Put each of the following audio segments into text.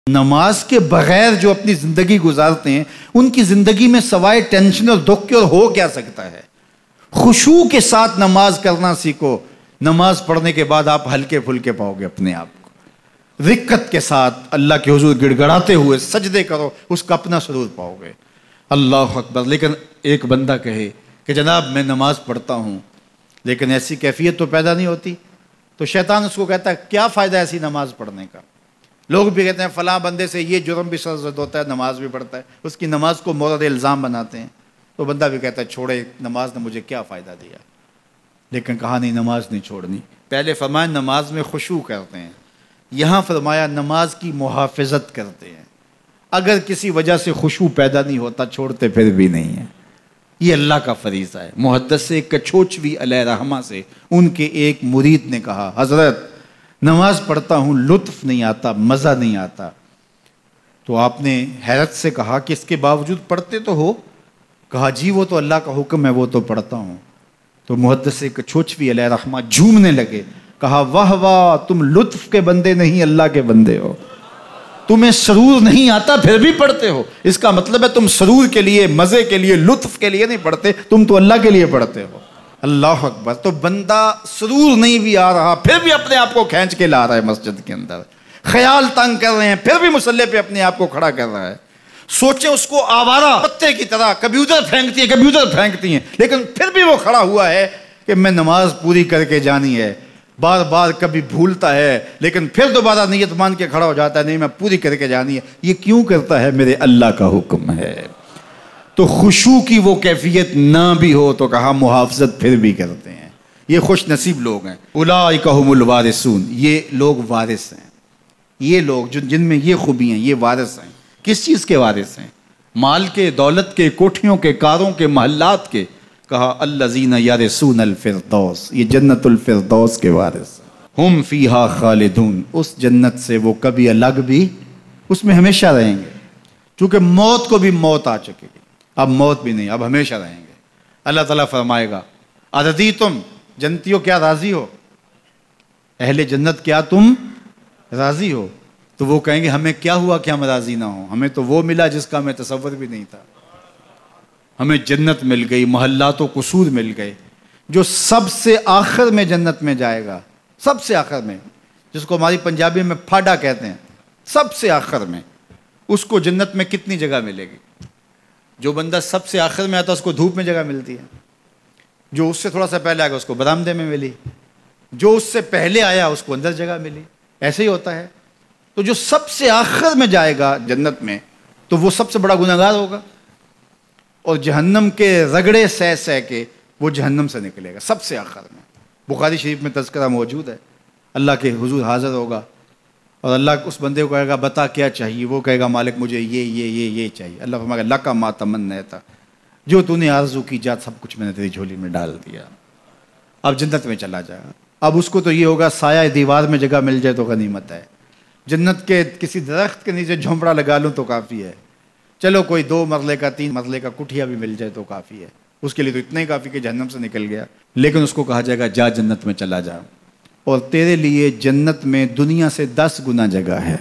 نماز کے بغیر جو اپنی زندگی گزارتے ہیں ان کی زندگی میں سوائے ٹینشن اور دکھ کے اور ہو کیا سکتا ہے؟ خشوع کے ساتھ نماز کرنا سیکھو. نماز پڑھنے کے بعد آپ ہلکے پھلکے پاؤ گے اپنے آپ کو. رقت کے ساتھ اللہ کے حضور گڑ گڑاتے ہوئے سجدے کرو, اس کا اپنا سرور پاؤ گے. اللہ اکبر. لیکن ایک بندہ کہے کہ جناب میں نماز پڑھتا ہوں لیکن ایسی کیفیت تو پیدا نہیں ہوتی, تو شیطان اس کو کہتا ہے کیا فائدہ ایسی نماز پڑھنے کا؟ لوگ بھی کہتے ہیں فلاں بندے سے یہ جرم بھی سرزد ہوتا ہے, نماز بھی پڑھتا ہے, اس کی نماز کو مورد الزام بناتے ہیں. تو بندہ بھی کہتا ہے چھوڑے, نماز نے مجھے کیا فائدہ دیا. لیکن کہا نہیں, نماز نہیں چھوڑنی. پہلے فرمایا نماز میں خشوع کرتے ہیں, یہاں فرمایا نماز کی محافظت کرتے ہیں. اگر کسی وجہ سے خشوع پیدا نہیں ہوتا چھوڑتے پھر بھی نہیں ہے. یہ اللہ کا فریضہ ہے. محدث کچھوچوی علیہ رحمہ سے ان کے ایک مرید نے کہا حضرت نماز پڑھتا ہوں لطف نہیں آتا, مزہ نہیں آتا. تو آپ نے حیرت سے کہا کہ اس کے باوجود پڑھتے تو ہو؟ کہا جی وہ تو اللہ کا حکم ہے, وہ تو پڑھتا ہوں. تو محدث کچھوچوی علیہ رحمہ جھومنے لگے, کہا واہ واہ, تم لطف کے بندے نہیں اللہ کے بندے ہو. تمہیں سرور نہیں آتا پھر بھی پڑھتے ہو, اس کا مطلب ہے تم سرور کے لیے, مزے کے لیے, لطف کے لیے نہیں پڑھتے, تم تو اللہ کے لیے پڑھتے ہو. اللہ اکبر. تو بندہ سرور نہیں بھی آ رہا پھر بھی اپنے آپ کو کھینچ کے لا رہا ہے مسجد کے اندر. خیال تنگ کر رہے ہیں پھر بھی مصلی پہ اپنے آپ کو کھڑا کر رہا ہے. سوچیں اس کو آوارہ پتے کی طرح کبھی ادھر پھینکتی ہیں کبھی ادھر پھینکتی ہیں, لیکن پھر بھی وہ کھڑا ہوا ہے کہ میں نماز پوری کر کے جانی ہے. بار بار کبھی بھولتا ہے لیکن پھر دوبارہ نیت مان کے کھڑا ہو جاتا ہے, نہیں میں پوری کر کے جانی ہے. یہ کیوں کرتا ہے؟ میرے اللہ کا حکم ہے. تو خشوع کی وہ کیفیت نہ بھی ہو تو کہا محافظت پھر بھی کرتے ہیں. یہ خوش نصیب لوگ ہیں. اولئک ھم الوارثون, یہ لوگ وارث ہیں. یہ لوگ جن میں یہ خوبی ہیں یہ وارث ہیں. کس چیز کے وارث ہیں؟ مال کے, دولت کے, کوٹھیوں کے, کاروں کے, محلات کے. کہا الذین یرثون الفردوس, یہ جنت الفردوس کے وارث ہیں. ہم فیہا خالدون, اس جنت سے وہ کبھی الگ بھی اس میں ہمیشہ رہیں گے. چونکہ موت کو بھی موت آ چکے گی, اب موت بھی نہیں, اب ہمیشہ رہیں گے. اللہ تعالیٰ فرمائے گا ارضیتم, جنتیوں کیا راضی ہو؟ اہل جنت کیا تم راضی ہو؟ تو وہ کہیں گے ہمیں کیا ہوا کہ ہم راضی نہ ہوں, ہمیں تو وہ ملا جس کا ہمیں تصور بھی نہیں تھا. ہمیں جنت مل گئی, محلات و قصور مل گئے. جو سب سے آخر میں جنت میں جائے گا, سب سے آخر میں, جس کو ہماری پنجابی میں پھاڈا کہتے ہیں, سب سے آخر میں, اس کو جنت میں کتنی جگہ ملے گی؟ جو بندہ سب سے آخر میں آتا ہے اس کو دھوپ میں جگہ ملتی ہے, جو اس سے تھوڑا سا پہلے آئے گا اس کو برآمدے میں ملی, جو اس سے پہلے آیا اس کو اندر جگہ ملی. ایسے ہی ہوتا ہے. تو جو سب سے آخر میں جائے گا جنت میں تو وہ سب سے بڑا گنہگار ہوگا, اور جہنم کے رگڑے سہ سہ کے وہ جہنم سے نکلے گا سب سے آخر میں. بخاری شریف میں تذکرہ موجود ہے. اللہ کے حضور حاضر ہوگا اور اللہ اس بندے کو کہے گا بتا کیا چاہیے؟ وہ کہے گا مالک مجھے یہ چاہیے. اللہ فرمائے گا لک ما تمنیت, جو تو نے آرزو کی جا سب کچھ میں نے تیری جھولی میں ڈال دیا, اب جنت میں چلا جائے. اب اس کو تو یہ ہوگا سایہ دیوار میں جگہ مل جائے تو غنیمت ہے, جنت کے کسی درخت کے نیچے جھونپڑا لگا لوں تو کافی ہے, چلو کوئی 2 مرلے کا 3 مرلے کا کٹھیا بھی مل جائے تو کافی ہے. اس کے لیے تو اتنا ہی کافی کہ جہنم سے نکل گیا. لیکن اس کو کہا جائے گا جا جنت میں چلا جا, اور تیرے لیے جنت میں دنیا سے 10 گنا جگہ ہے.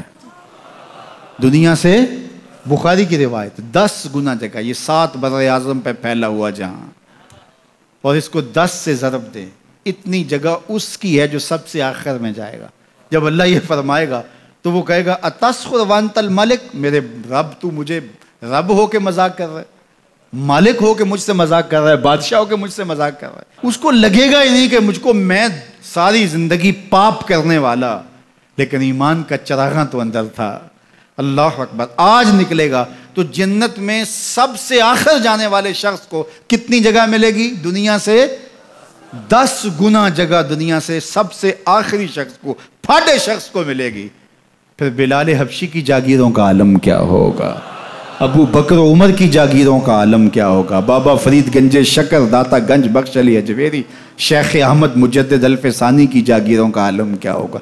دنیا سے, بخاری کی روایت, 10 گنا جگہ. یہ 7 بر اعظم پہ پھیلا ہوا جہاں, اور اس کو 10 سے ضرب دے, اتنی جگہ اس کی ہے جو سب سے آخر میں جائے گا. جب اللہ یہ فرمائے گا تو وہ کہے گا اتسخر وانت الملک, میرے رب تو مجھے رب ہو کے مذاق کر رہا ہے, مالک ہو کے مجھ سے مذاق کر رہا ہے, بادشاہ ہو کے مجھ سے مذاق کر رہا ہے. اس کو لگے گا ہی نہیں کہ مجھ کو, میں ساری زندگی پاپ کرنے والا لیکن ایمان کا چراغاں تو اندر تھا. اللہ اکبر. آج نکلے گا تو جنت میں سب سے آخر جانے والے شخص کو کتنی جگہ ملے گی؟ دنیا سے 10 گنا جگہ دنیا سے سب سے آخری شخص کو, پھاٹے شخص کو ملے گی. پھر بلال حبشی کی جاگیروں کا عالم کیا ہوگا؟ ابو بکر و عمر کی جاگیروں کا عالم کیا ہوگا؟ بابا فرید گنج شکر, داتا گنج بخش علی اجویری, شیخ احمد مجدد الفسانی کی جاگیروں کا عالم کیا ہوگا؟